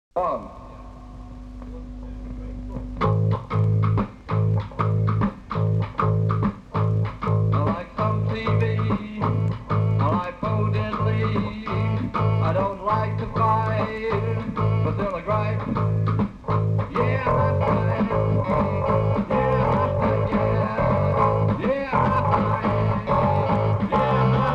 One. I like some TV, I like Bo Diddley, I don't like to fight, but still I gripe. Yeah, I fight. Yeah, I fight, yeah. Yeah, I fight. Yeah, I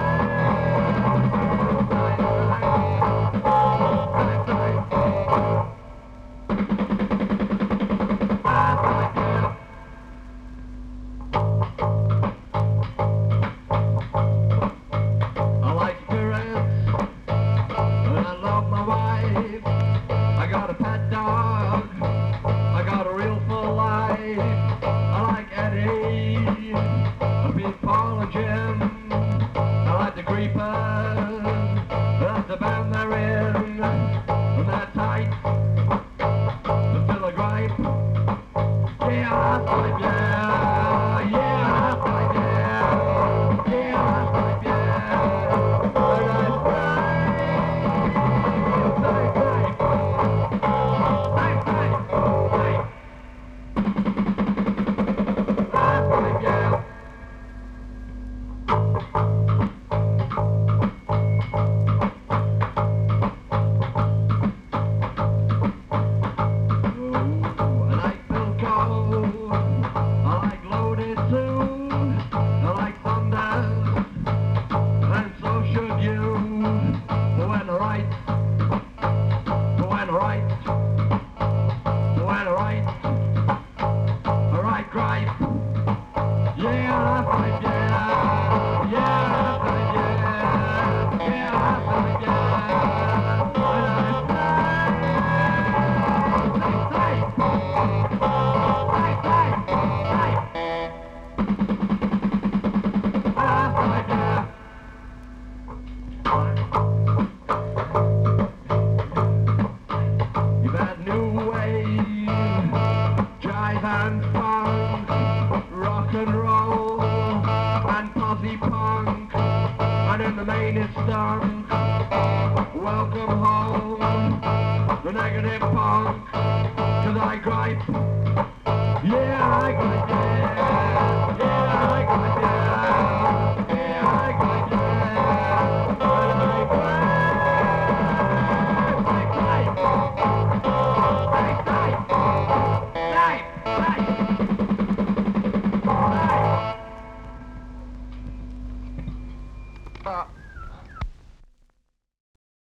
I like spirits, and I love my wife. I got a pet dog, I got a real full life. I like Eddie, I beat Paul and Jim. I like the Creepers, that's the band they're in. And they're tight, but still a gripe. Yeah, I fight, yeah, yeah, I fight, yeah, yeah, I fight, yeah. And I You've had new wave, jive and funk, rock and roll, and posse punk, and in the main it's stunk. Welcome home, the negative punk, 'cause I gripe, yeah I gripe.